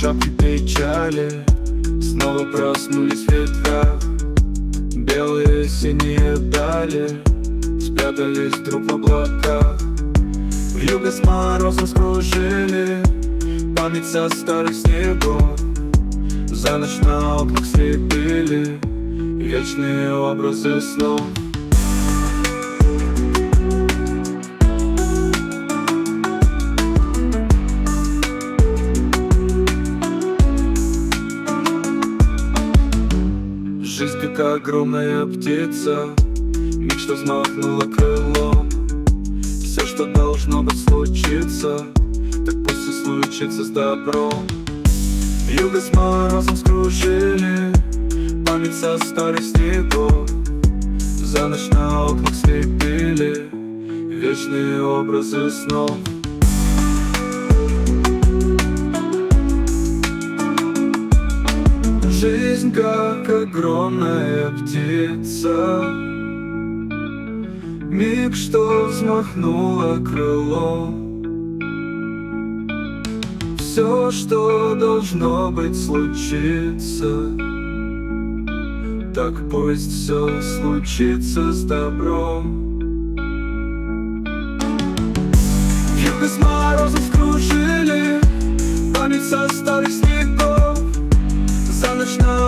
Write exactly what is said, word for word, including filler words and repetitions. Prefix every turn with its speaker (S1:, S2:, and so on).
S1: шапки печали снова проснулись в ветрах. Белые синие дали спрятались вдруг в облаках. Вьюга с морозом скружили память со старых снегов. За ночь на окнах слепили вечные образы снов. Жизнь как огромная птица, миг, что взмахнула крылом. Все, что должно быть, случится, так пусть и случится с добром. Вьюга с морозом скружили память со старых снегов. За ночь на окнах слепили вечные образы снов. Жизнь как огромная птица, миг, что взмахнула крылом. Все, что должно быть, случится, так пусть все случится с добром. Вьюга с морозом скружили память со старых снегов. За ночь на